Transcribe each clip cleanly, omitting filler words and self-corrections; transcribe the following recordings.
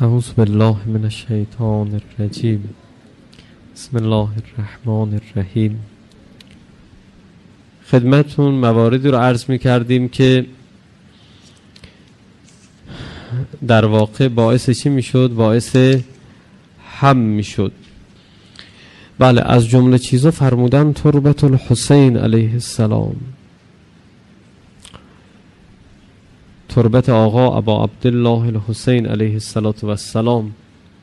اعوذ بالله من الشیطان الرجیم. بسم الله الرحمن الرحیم. خدمتون مواردی رو عرض می کردیم که در واقع باعث چی می شد؟ باعث هم می شد. بله، از جمله چیزا فرمودن تربت الحسین علیه السلام، تربت آقا ابا عبدالله الحسین علیه السلام،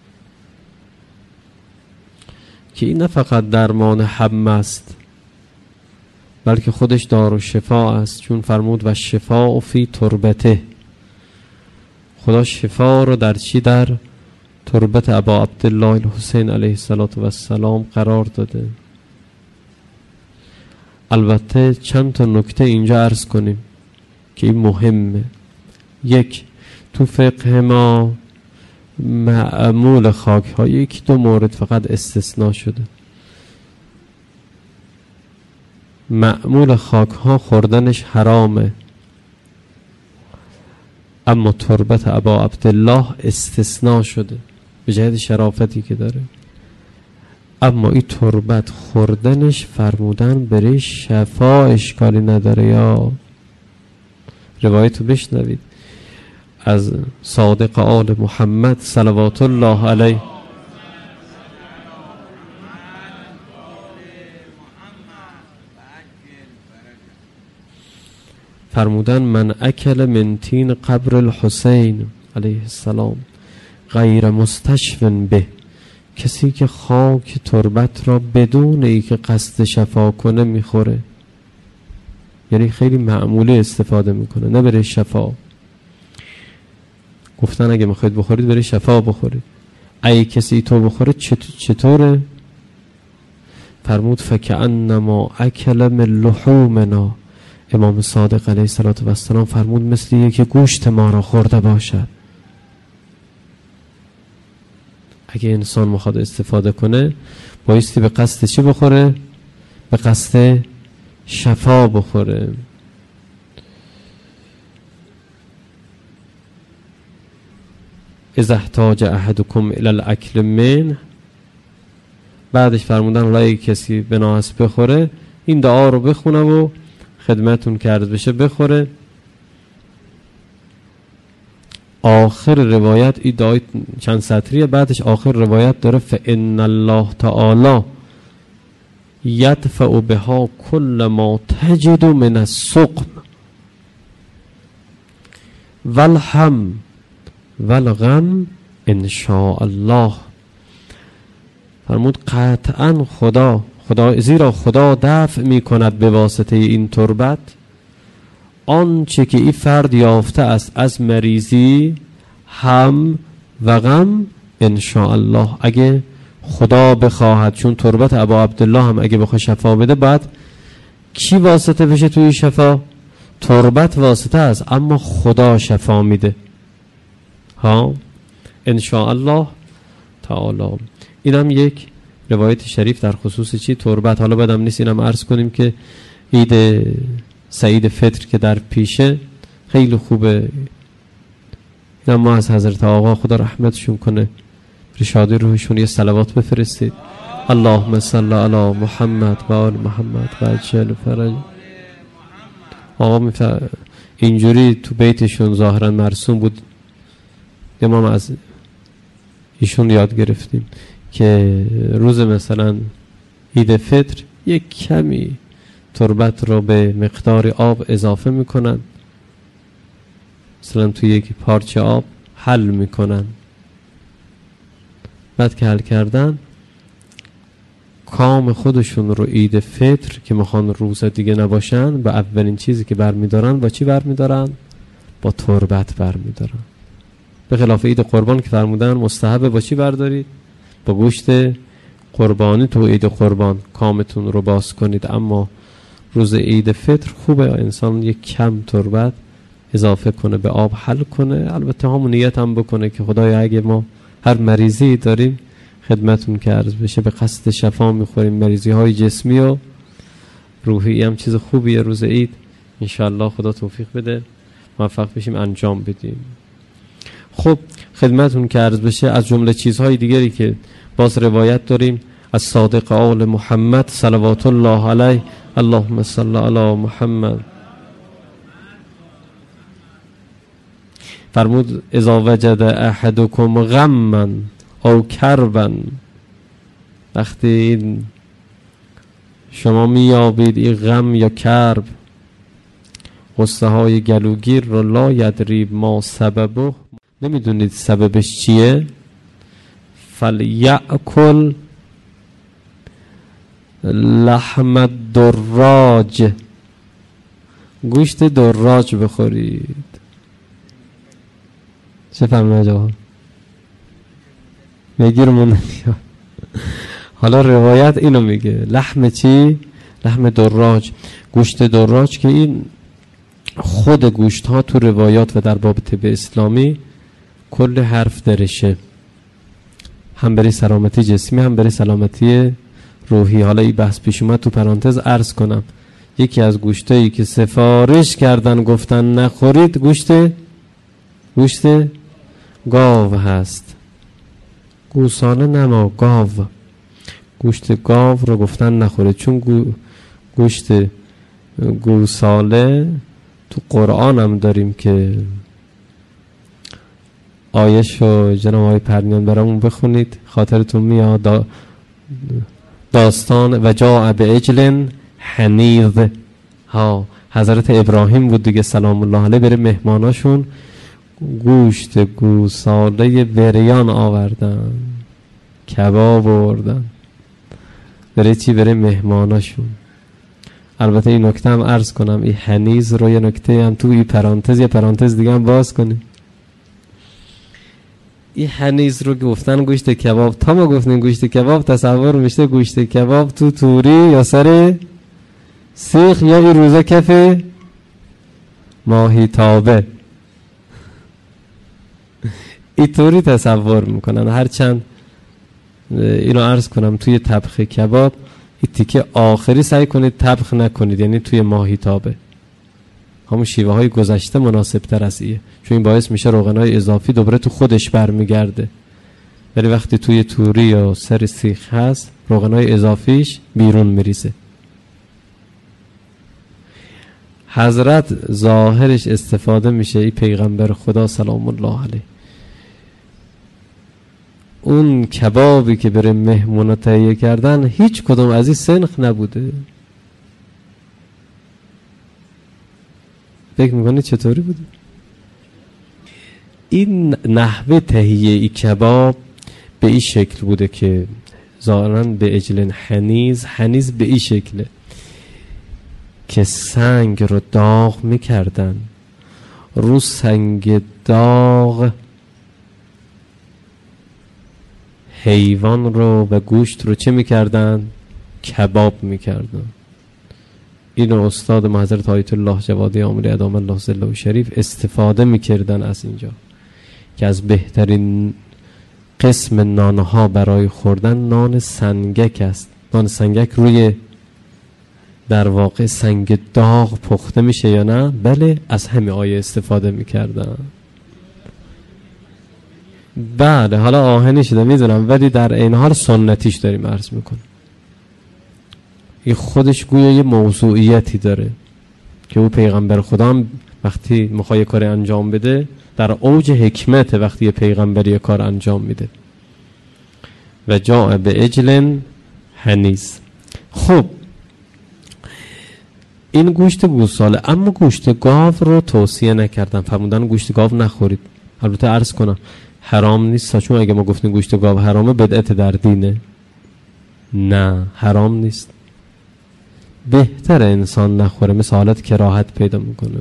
که این نه فقط درمان هم است بلکه خودش دارالشفا است، چون فرمود و شفاء فی تربته. خدا شفا رو در چی؟ در تربت ابا عبدالله الحسین علیه السلام قرار داده. البته چند تا نکته اینجا عرض کنیم که این مهمه. یک، تو فقه ما معمول خاک ها یکی دو مورد فقط استثناء شده. معمول خاک ها خوردنش حرامه، اما تربت ابا عبدالله استثناء شده به جهت شرافتی که داره. اما این تربت خوردنش فرمودن برای شفا اشکالی نداره. یا روایتو بشنوید از صادق آل محمد صلوات الله علیه، فرمودن من اکل من تین قبر الحسین علیه السلام غیر مستشفن به، کسی که خاک تربت را بدون ای که قصد شفا کنه میخوره، یعنی خیلی معمولی استفاده میکنه، نه برای شفا. گفتن اگه میخواید بخورید برای شفا بخورید. ای کسی تو بخوره چطوره؟ فرمود فکأنما اکل من لحومنا. امام صادق علیه السلام فرمود مثل یکی گوشت ما را خورده باشد. اگه انسان میخواد استفاده کنه بایستی به قصد چی بخوره؟ به قصد شفا بخوره. اذا احتاج احدکم الی الاکل من، بعدش فرمودن اگه کسی بناهست بخوره این دعا رو بخونه و خدمتون که عرض بشه بخوره. آخر روایت این دعای چند سطریه، بعدش آخر روایت داره فإن الله تعالی یدفع بها کل ما تجد من السقم والهم والغم ان شاء الله. فرمود قطعا خدا زیرا خدا دفع می کند به واسطه این تربت آنچه که این فرد یافته است از مریضی، هم و غم ان شاء الله، اگه خدا بخواهد. چون تربت ابا عبدالله هم اگه بخواد شفا بده بعد کی واسطه بشه توی شفا؟ تربت واسطه است، اما خدا شفا میده ها ان شاء الله تعالی. اینم یک روایت شریف در خصوص چی؟ تربت. حالا بدم نیست اینم عرض کنیم که عید سعید فطر که در پیشه خیلی خوبه. اینم ما از حضرت آقا خدا رحمتشون کنه رشاد روحشون یه صلوات بفرستید. اللهم صل علی محمد و آل محمد و عجل فرج. آقا اینجوری تو بیتشون ظاهرا مرسوم بود، ما از ایشون یاد گرفتیم که روز مثلا عید فطر یک کمی تربت رو به مقدار آب اضافه میکنن، مثلا توی یک پارچه آب حل میکنن. بعد که حل کردن کام خودشون رو عید فطر که میخوان روز دیگه نباشن با اولین چیزی که برمیدارن با چی برمیدارن؟ با تربت برمیدارن. به خلاف عید قربان که فرمودن مستحبه با چی بردارید؟ با گوشت قربانی تو عید قربان کامتون رو باز کنید. اما روز عید فطر خوبه انسان یک کم تربت اضافه کنه، به آب حل کنه. البته همون نیت هم بکنه که خدایا اگه ما هر مریضی داریم خدمتون که عرض بشه به قصد شفا میخوریم، مریضی های جسمی و روحی هم چیز خوبیه. روز عید انشاءالله خدا توفیق بده موفق بشیم انجام بدیم. خب خدمتون که عرض بشه از جمله چیزهای دیگری که باز روایت داریم از صادق آل محمد صلوات الله علیه، اللهم صل علی محمد، فرمود اذا وجد احدکم غما او کربا، وقتی شما میابید این غم یا کرب، غصه های گلوگیر رو، لا یدری ما سببه، نمیدونید سببش چیه، فلیأکل لحم الدراج، گوشت دراج بخورید. چه فهمه جوان؟ میگیرمون حالا روایت اینو میگه، لحم چی؟ لحم دراج، گوشت دراج، که این خود گوشت ها تو روایات و در باب طب اسلامی کل حرف درشه، هم برای سلامتی جسمی هم برای سلامتی روحی. حالا این بحث پیش اومد تو پرانتز عرض کنم، یکی از گوشتایی که سفارش کردن گفتن نخورید گوشت گاو هست، گوساله نما، گاو، گوشت گاو رو گفتن نخورید، چون گوشت گوساله تو قرآن هم داریم که آیه‌شو جناب آقای پرنیان برامون بخونید، خاطرتون میاد داستان و جاء بعجل حنیظ ها، حضرت ابراهیم بود دیگه سلام الله علیه، بره مهماناشون گوشت گوساله بریان آوردن، کباب آوردن، برای چی؟ برای مهماناشون. البته این نکته هم عرض کنم، این حنیظ رو یه نکته هم تو این پرانتز دیگه هم باز کنیم. این حنیظ رو گفتن گوشت کباب، تا ما گفتیم گوشت کباب تصور میشه گوشت کباب تو توری یا سر سیخ یا این روزا کف ماهی تابه، اینطوری تصور میکنن. هرچند اینو عرض کنم توی طبخ کباب این تیکه آخری سعی کنید طبخ نکنید، یعنی توی ماهی تابه، همون شیوه های گذشته مناسب تر از ایه، چون این باعث میشه روغنای اضافی دوباره تو خودش برمیگرده، ولی وقتی توی توری یا سر سیخ هست روغنای اضافیش بیرون میریزه. حضرت ظاهرش استفاده میشه، این پیغمبر خدا سلام الله علیه، اون کبابی که بره مهمونا تهیه کردن هیچ کدوم از این سنخ نبوده. فکر میکنید چطوری بوده؟ این نحوه تهیه ای کباب به این شکل بوده که ظاهراً به عجل حنیظ به این شکله که سنگ رو داغ میکردن، رو سنگ داغ حیوان رو و گوشت رو چه میکردن؟ کباب میکردن. اینو استاد ما حضرت آیت الله جوادی آمری ادام الله ظله شریف استفاده میکردن از اینجا که از بهترین قسم نانها برای خوردن نان سنگک است. نان سنگک روی در واقع سنگ داغ پخته میشه یا نه؟ بله، از همه آیه استفاده میکردن. بله، حالا آهنی شده میدونم، ولی در این حال سنتیش داریم عرض میکنم. این خودش گویا یه موضوعیتی داره که او پیغمبر خدا هم وقتی میخواد کار انجام بده در اوج حکمت، وقتی یه پیغمبر یه کار انجام میده. و جاء بعجل حنیظ. خب این گوشت گوساله، اما گوشت گاو رو توصیه نکردن، فرمودن گوشت گاو نخورید. البته عرض کنم حرام نیست، چون اگه ما گفتیم گوشت گاو حرامه بدعت در دینه. نه، حرام نیست، بهتر انسان نخوره، مثل حالت کراهت پیدا میکنه.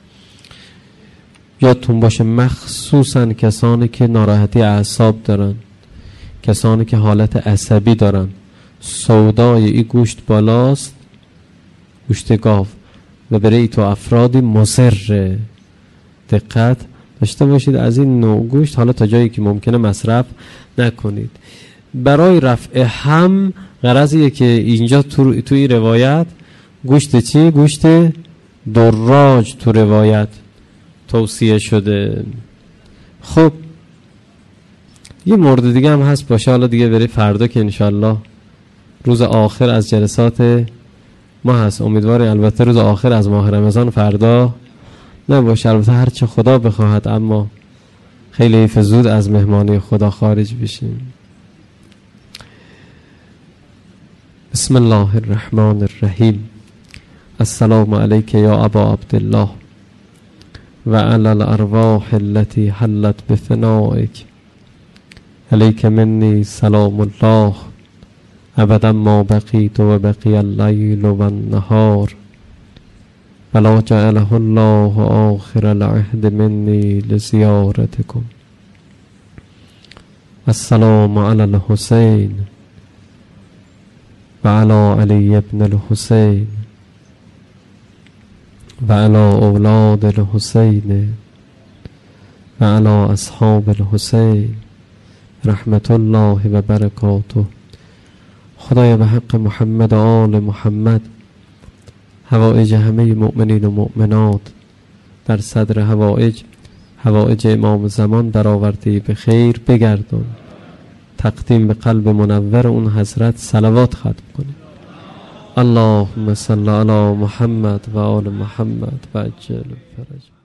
یادتون باشه مخصوصا کسانی که ناراحتی اعصاب دارن، کسانی که حالت عصبی دارن، سودای این گوشت بالاست، گوشت گاو، و برای تو افرادی مضر. دقت داشته باشید از این نوع گوشت حالا تا جایی که ممکنه مصرف نکنید. برای رفع هم غرضیه که اینجا توی روایت گوشت چی؟ گوشت دراج تو روایت توصیه شده. خب یه مورد دیگه هم هست باشه، حالا دیگه بری فردا که انشالله روز آخر از جلسات ما هست. امیدواریم البته روز آخر از ماه رمضان فردا نباشه، البته هرچه خدا بخواهد، اما خیلی حیف زود از مهمانی خدا خارج بشیم. بسم الله الرحمن الرحیم. السلام علیک یا ابا عبدالله و علی الارواح التي حلت بفنائک، علیک منی سلام الله ابدا ما بقیت و بقی اللیل و النهار ولا جعله الله آخر العهد منی لزیارتکم. السلام علی الحسین و علی علی ابن الحسین و علی اولاد الحسین و علی اصحاب الحسین رحمت الله و برکاته. خدایا به حق محمد و آل محمد حوائج همه مؤمنین و مؤمنات در صدر حوائج امام زمان برآورده به خیر بگردان. تقدیم به قلب منور اون حضرت صلوات ختم کنیم. اللهم صل علی محمد و آل محمد و عجل فرج.